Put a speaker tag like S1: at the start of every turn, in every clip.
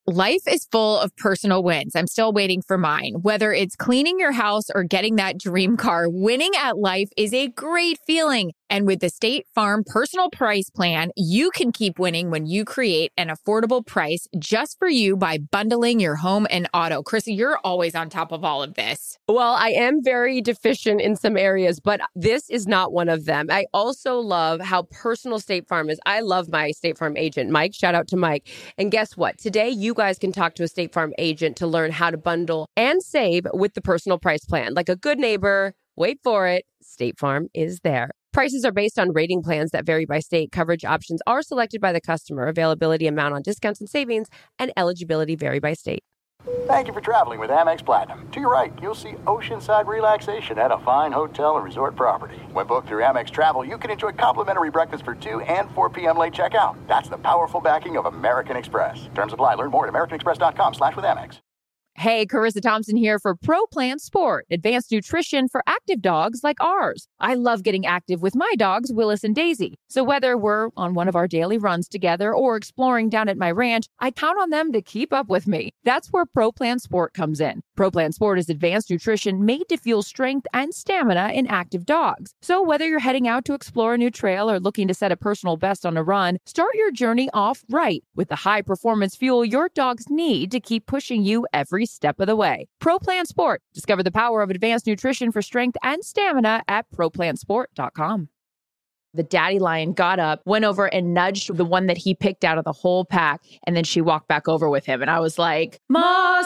S1: Life is full of personal wins. I'm still waiting for mine. Whether it's cleaning your house or getting that dream car, winning at life is a great feeling. And with the State Farm Personal Price Plan, you can keep winning when you create an affordable price just for you by bundling your home and auto. Krista, you're always on top of all of this.
S2: Well, I am very deficient in some areas, but this is not one of them. I also love how personal State Farm is. I love my State Farm agent, Mike. Shout out to Mike. And guess what? Today, you guys can talk to a State Farm agent to learn how to bundle and save with the Personal Price Plan. Like a good neighbor, wait for it, State Farm is there. Prices are based on rating plans that vary by state. Coverage options are selected by the customer. Availability, amount on discounts and savings, and eligibility vary by state.
S3: Thank you for traveling with Amex Platinum. To your right, you'll see oceanside relaxation at a fine hotel and resort property. When booked through Amex Travel, you can enjoy complimentary breakfast for 2 and 4 p.m. late checkout. That's the powerful backing of American Express. Terms apply. Learn more at americanexpress.com/withAmex.
S1: Hey, Carissa Thompson here for Pro Plan Sport, advanced nutrition for active dogs like ours. I love getting active with my dogs, Willis and Daisy. So whether we're on one of our daily runs together or exploring down at my ranch, I count on them to keep up with me. That's where Pro Plan Sport comes in. Pro Plan Sport is advanced nutrition made to fuel strength and stamina in active dogs. So whether you're heading out to explore a new trail or looking to set a personal best on a run, start your journey off right with the high-performance fuel your dogs need to keep pushing you every step of the way. Pro Plan Sport. Discover the power of advanced nutrition for strength and stamina at ProPlansport.com. The daddy lion got up, went over and nudged the one that he picked out of the whole pack, and then she walked back over with him. And I was like, Ma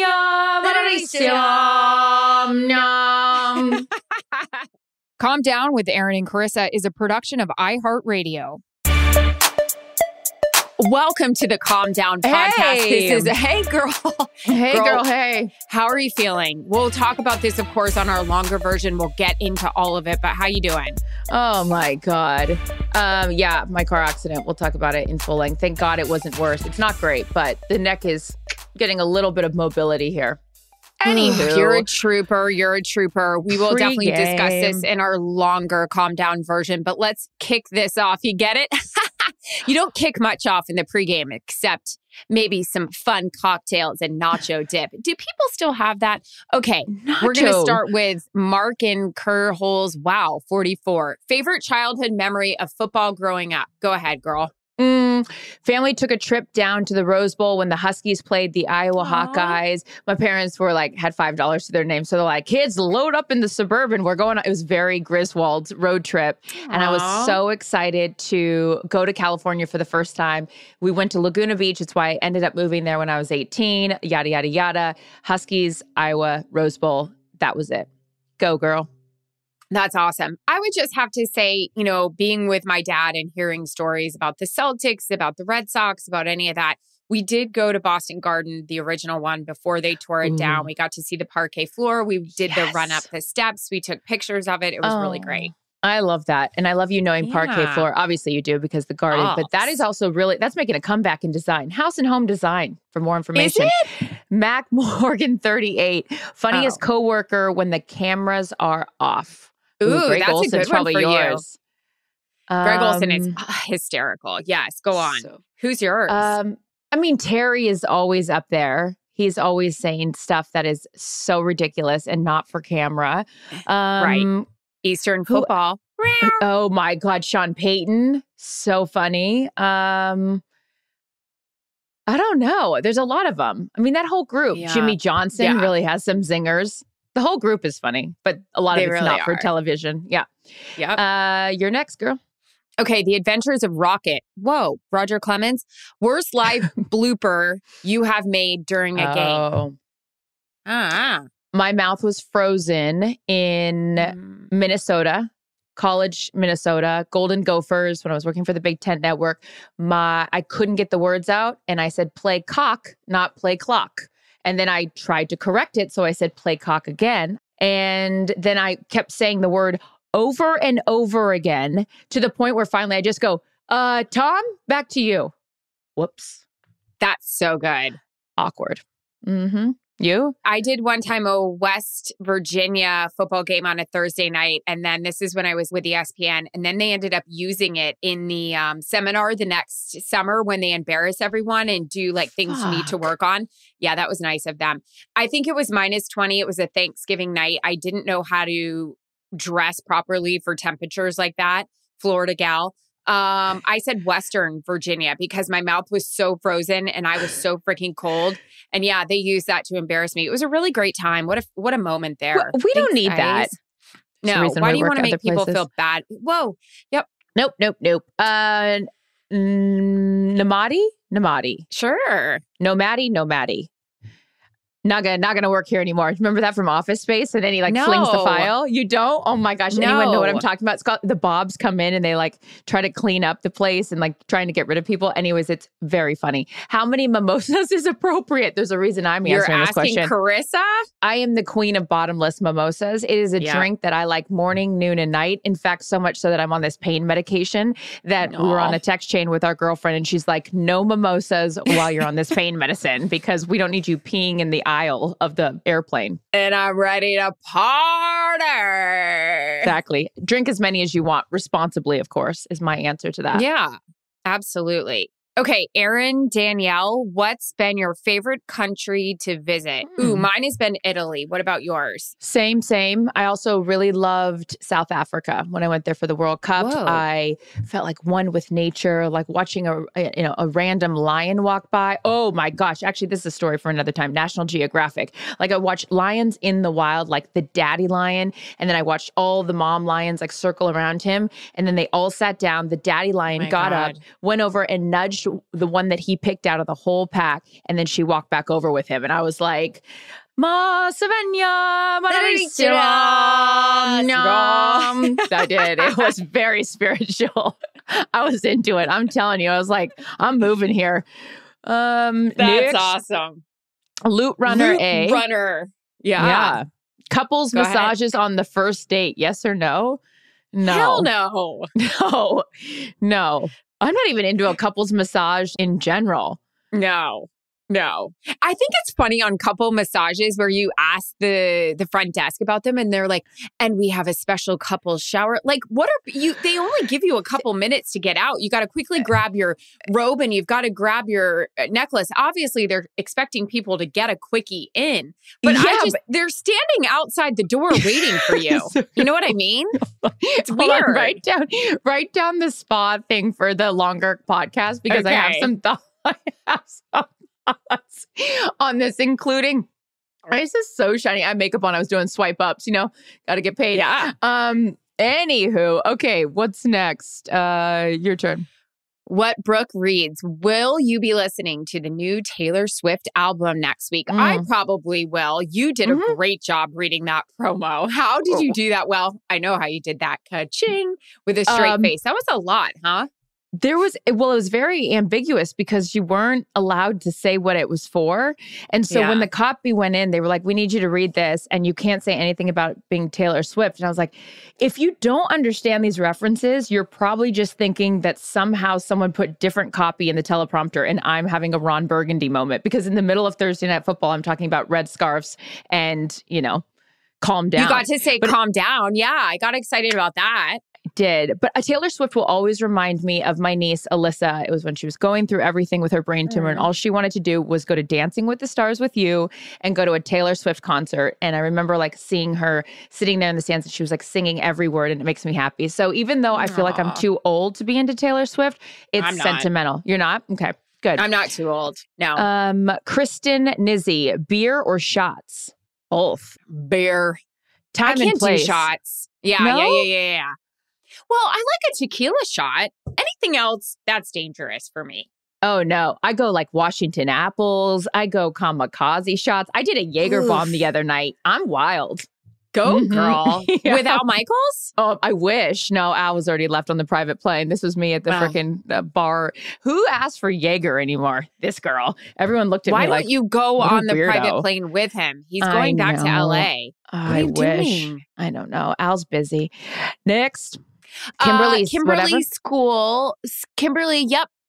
S1: Calm Down with Aaron and Carissa is a production of iHeartRadio. Welcome to the Calm Down podcast.
S2: Hey.
S1: This is Hey Girl.
S2: Hey, girl, hey.
S1: How are you feeling? We'll talk about this, of course, on our longer version. We'll get into all of it, but how you doing?
S2: Oh, my God. Yeah, my car accident. We'll talk about it in full length. Thank God it wasn't worse. It's not great, but the neck is getting a little bit of mobility here.
S1: Anywho, you're a trooper. You're a trooper. We will definitely discuss this in our longer Calm Down version, but let's kick this off. You get it? You don't kick much off in the pregame except maybe some fun cocktails and nacho dip. Do people still have that? Okay, we're going to start with Mark in Kerr Holes. Wow, 44. Favorite childhood memory of football growing up? Go ahead, girl.
S2: Family took a trip down to the Rose Bowl when the Huskies played the Iowa Hawkeyes. My parents were like, had $5 to their name. So they're like, kids, load up in the Suburban. We're going. It was very Griswold's road trip. And I was so excited to go to California for the first time. We went to Laguna Beach. It's why I ended up moving there when I was 18. Yada, yada, yada. Huskies, Iowa, Rose Bowl. That was it. Go, girl.
S1: That's awesome. I would just have to say, you know, being with my dad and hearing stories about the Celtics, about the Red Sox, about any of that. We did go to Boston Garden, the original one, before they tore it down. We got to see the parquet floor. We did the run up the steps. We took pictures of it. It was really great.
S2: I love that. And I love you knowing parquet floor. Obviously you do because the garden, but that is also really, that's making a comeback in design. House and home design for more information.
S1: Is it?
S2: Mac Morgan 38. Funniest coworker when the cameras are off.
S1: Ooh,
S2: Greg
S1: that's
S2: Olson's
S1: a good
S2: probably
S1: one for
S2: yours.
S1: Greg Olson is hysterical. Yes, go on. Who's yours?
S2: I mean, Terry is always up there. He's always saying stuff that is so ridiculous and not for camera.
S1: Right. Eastern football.
S2: Oh my God, Sean Payton. So funny. I don't know. There's a lot of them. I mean, that whole group.
S1: Yeah.
S2: Jimmy Johnson really has some zingers. The whole group is funny, but a lot of it's
S1: really
S2: not for
S1: are.
S2: television. Yeah.
S1: Yep.
S2: You're next, girl.
S1: Okay, The Adventures of Rocket. Whoa, Roger Clemens. Worst live blooper you have made during a game.
S2: My mouth was frozen in Minnesota, college Minnesota, Golden Gophers, when I was working for the Big Ten Network. I couldn't get the words out, and I said play cock, not play clock. And then I tried to correct it, so I said play cock again. And then I kept saying the word over and over again to the point where finally I just go, Tom, back to you. Whoops.
S1: That's so good.
S2: Awkward. Mm-hmm.
S1: You?
S4: I did one time a West Virginia football game on a Thursday night. And then this is when I was with ESPN. And then they ended up using it in the seminar the next summer when they embarrass everyone and do like things you need to work on. Yeah, that was nice of them. I think it was -20. It was a Thanksgiving night. I didn't know how to dress properly for temperatures like that. Florida gal. I said Western Virginia because my mouth was so frozen and I was so freaking cold. And yeah, they used that to embarrass me. It was a really great time. What a moment there.
S1: Well, we don't need that.
S4: No. Why do you want to make people feel bad? Whoa. Yep.
S1: Nope. Namadi?
S4: Sure.
S1: No Maddie. Not gonna work here anymore. Remember that from Office Space? And then he flings the file. You don't? Oh my gosh. Anyone know what I'm talking about? It's called the Bobs come in and they try to clean up the place and trying to get rid of people. Anyways, it's very funny. How many mimosas is appropriate? There's a reason I'm answering this question.
S4: You're asking Carissa?
S1: I am the queen of bottomless mimosas. It is a drink that I like morning, noon, and night. In fact, so much so that I'm on this pain medication that we were on a text chain with our girlfriend and she's like, no mimosas while you're on this pain medicine because we don't need you peeing in the aisle of the airplane.
S4: And I'm ready to party.
S1: Exactly. Drink as many as you want, responsibly, of course, is my answer to that.
S4: Yeah, absolutely. Okay, Erin, Danielle, what's been your favorite country to visit? Ooh, mine has been Italy. What about yours?
S1: Same. I also really loved South Africa when I went there for the World Cup.
S4: Whoa.
S1: I felt like one with nature, like watching a random lion walk by. Oh my gosh. Actually, this is a story for another time. National Geographic. I watched lions in the wild, like the daddy lion. And then I watched all the mom lions circle around him. And then they all sat down. The daddy lion got up, went over and nudged the one that he picked out of the whole pack, and then she walked back over with him. And I was like, Ma Savenya, I did. It was very spiritual. I was into it. I'm telling you. I was like, I'm moving here.
S4: That's awesome.
S1: Loot Runner A.
S4: Runner. Yeah.
S1: Couples massages on the first date. Yes or no? No.
S4: Hell no.
S1: No. I'm not even into a couples massage in general.
S4: No. I think it's funny on couple massages where you ask the front desk about them and they're like, and we have a special couple shower. What are you? They only give you a couple minutes to get out. You got to quickly grab your robe and you've got to grab your necklace. Obviously, they're expecting people to get a quickie in, but they're standing outside the door waiting for you. You know what I mean? It's weird.
S1: Write down the spa thing for the longer podcast because I have some thoughts. On this, including this is so shiny. I have makeup on. I was doing swipe ups, got to get paid.
S4: Yeah.
S1: Anywho, okay, what's next? Your turn.
S4: What Brooke reads, will you be listening to the new Taylor Swift album next week? I probably will. You did a great job reading that promo. How did you do that? Well, I know how you did that. Ka-ching with a straight face. That was a lot, huh?
S1: It was very ambiguous because you weren't allowed to say what it was for. And so when the copy went in, they were like, we need you to read this and you can't say anything about being Taylor Swift. And I was like, if you don't understand these references, you're probably just thinking that somehow someone put different copy in the teleprompter and I'm having a Ron Burgundy moment because in the middle of Thursday Night Football, I'm talking about red scarves and, calm down.
S4: You got to say calm down. Yeah, I got excited about that.
S1: Did. But Taylor Swift will always remind me of my niece, Alyssa. It was when she was going through everything with her brain tumor and all she wanted to do was go to Dancing with the Stars with you and go to a Taylor Swift concert. And I remember seeing her sitting there in the stands and she was singing every word and it makes me happy. So even though I feel like I'm too old to be into Taylor Swift, it's sentimental. You're not? Okay, good.
S4: I'm not too old. No.
S1: Kristen Nizzi, beer or shots?
S4: Both. Beer.
S1: Time
S4: I
S1: and place.
S4: Do shots. Yeah,
S1: no?
S4: Yeah. Well, I like a tequila shot. Anything else, that's dangerous for me.
S1: Oh, no. I go Washington apples. I go kamikaze shots. I did a Jaeger bomb the other night. I'm wild.
S4: Go, girl.
S1: Yeah.
S4: With Al Michaels?
S1: Oh, I wish. No, Al was already left on the private plane. This was me at the freaking bar. Who asked for Jaeger anymore? This girl. Everyone looked at me
S4: Why
S1: like,
S4: don't you go on the
S1: weirdo.
S4: private plane with him? He's going back to L.A.
S1: I wish.
S4: Doing?
S1: I don't know. Al's busy. Next. Kimberly
S4: School. Kimberly, yep.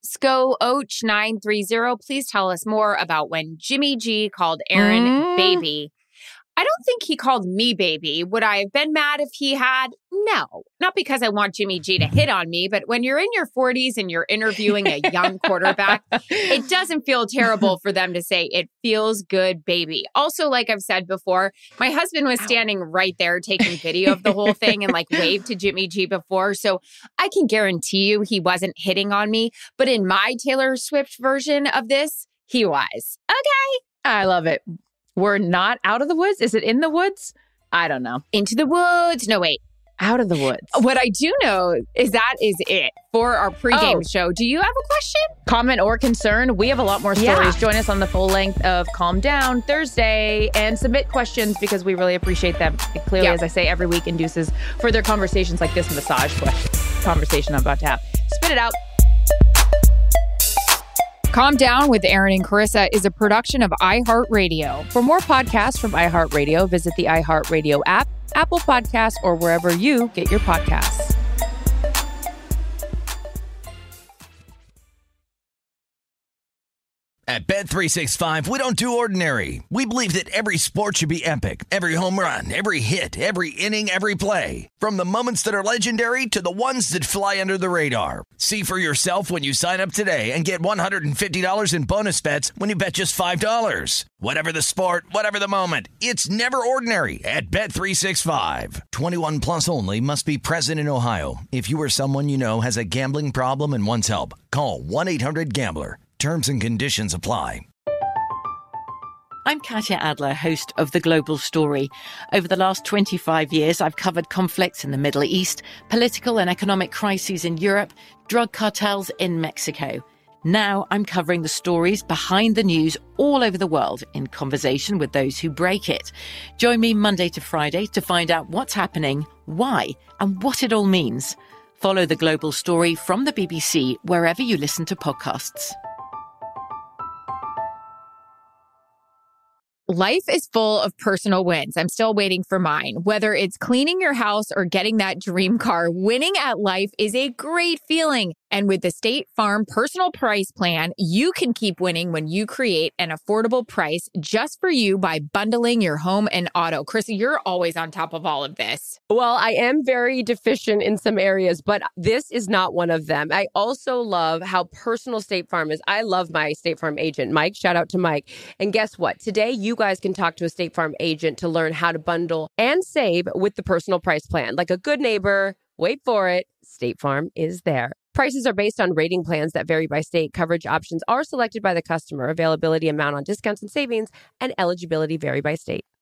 S4: ScoOch930, please tell us more about when Jimmy G called Aaron baby. I don't think he called me baby. Would I have been mad if he had? No, not because I want Jimmy G to hit on me, but when you're in your 40s and you're interviewing a young quarterback, it doesn't feel terrible for them to say, it feels good, baby. Also, like I've said before, my husband was standing right there taking video of the whole thing and like waved to Jimmy G before. So I can guarantee you he wasn't hitting on me. But in my Taylor Swift version of this, he was. Okay.
S1: I love it. We're not out of the woods? Is it in the woods? I don't know.
S4: Into the woods. No, wait.
S1: Out of the woods.
S4: What I do know is that is it for our pregame show. Do you have a question?
S1: Comment or concern? We have a lot more stories. Yeah. Join us on the full length of Calm Down Thursday and submit questions because we really appreciate them. It clearly, as I say, every week induces further conversations like this massage conversation I'm about to have. Spit it out.
S4: Calm Down with Aaron and Carissa is a production of iHeartRadio. For more podcasts from iHeartRadio, visit the iHeartRadio app, Apple Podcasts, or wherever you get your podcasts.
S5: At Bet365, we don't do ordinary. We believe that every sport should be epic. Every home run, every hit, every inning, every play. From the moments that are legendary to the ones that fly under the radar. See for yourself when you sign up today and get $150 in bonus bets when you bet just $5. Whatever the sport, whatever the moment, it's never ordinary at Bet365. 21 plus only. Must be present in Ohio. If you or someone you know has a gambling problem and wants help, call 1-800-GAMBLER. Terms and conditions apply.
S6: I'm Katya Adler, host of The Global Story. Over the last 25 years, I've covered conflicts in the Middle East, political and economic crises in Europe, drug cartels in Mexico. Now I'm covering the stories behind the news all over the world in conversation with those who break it. Join me Monday to Friday to find out what's happening, why, and what it all means. Follow The Global Story from the BBC wherever you listen to podcasts.
S4: Life is full of personal wins. I'm still waiting for mine. Whether it's cleaning your house or getting that dream car, winning at life is a great feeling. And with the State Farm Personal Price Plan, you can keep winning when you create an affordable price just for you by bundling your home and auto. Carissa, you're always on top of all of this.
S2: Well, I am very deficient in some areas, but this is not one of them. I also love how personal State Farm is. I love my State Farm agent, Mike. Shout out to Mike. And guess what? Today, you guys can talk to a State Farm agent to learn how to bundle and save with the Personal Price Plan. Like a good neighbor, wait for it, State Farm is there. Prices are based on rating plans that vary by state. Coverage options are selected by the customer. Availability, amount on discounts and savings, and eligibility vary by state.